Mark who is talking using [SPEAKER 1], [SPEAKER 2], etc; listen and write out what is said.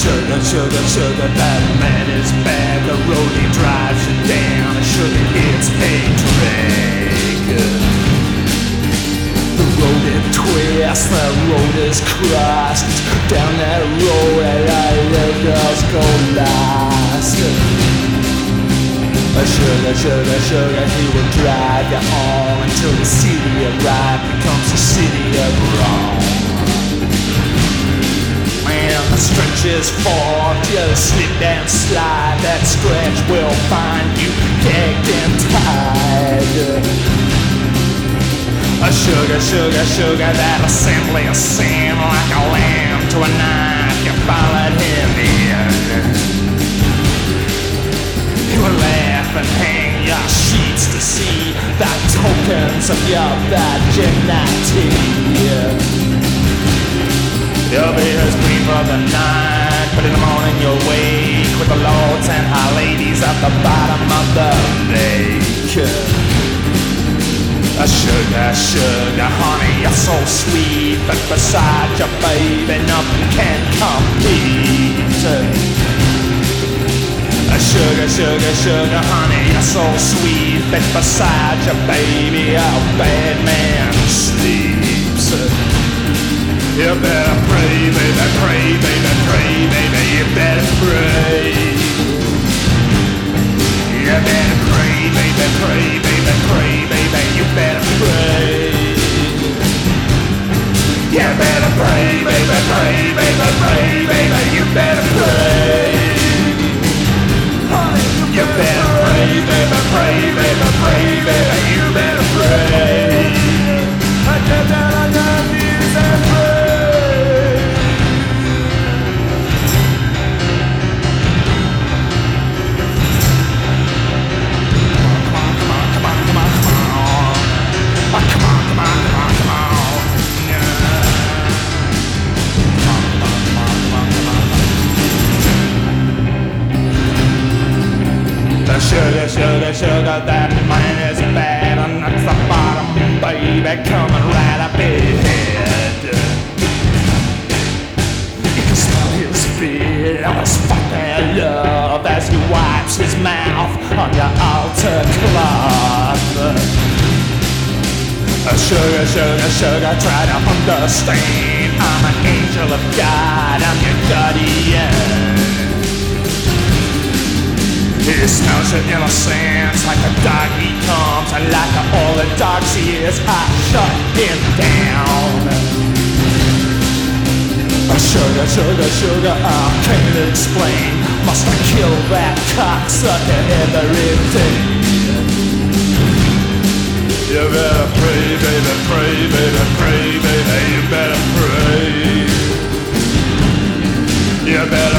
[SPEAKER 1] Sugar, sugar, sugar, that man is bad. The road he drives you down. Sugar, it's a drag. The road it twists, the road is crossed. Down that road, the girls go lost. Sugar, sugar, sugar, he will drive you on until the city of right becomes the city of wrong. When the stretch is forked, you slip and slide. That stretch will find you gagged and tied. Sugar, sugar, sugar, that assembly of sin. Like a lamb to a knife, you followed him in. He will laugh and hang your sheets to see the tokens of your virginity. You'll be his queen for the night, but in the morning you'll wake with the lords and high ladies at the bottom of the lake. Sugar, sugar, honey, you're so sweet, but beside your baby nothing can compete. Sugar, sugar, sugar, honey, you're so sweet, but beside your baby a bad man sleeps. You better pray, baby, pray, baby, pray, baby, you better pray. You better pray, baby, pray, baby, pray, baby, you better pray. You better pray, baby, pray, baby, pray, baby, you better pray. You better pray, baby, pray, baby, pray, baby, you better pray. I get down on your knees and pray. Come on, come on, come on, come on, come on. Come on, come on, come on, come on. Sugar, sugar, sugar, that man is bad, and that's the bottom, baby, coming right up ahead. You can smell his feet on his fucking love as he wipes his mouth on your altar cloth. Sugar, sugar, sugar, try to understand. I'm an angel of God, I'm your guardian. He smells your innocence like a dog he comes, and like all the dogs he is, I shut him down. Sugar, sugar, sugar, I can't explain. Must I kill that cocksucker every day? You better pray, baby, pray, baby, pray, baby, you better pray. You better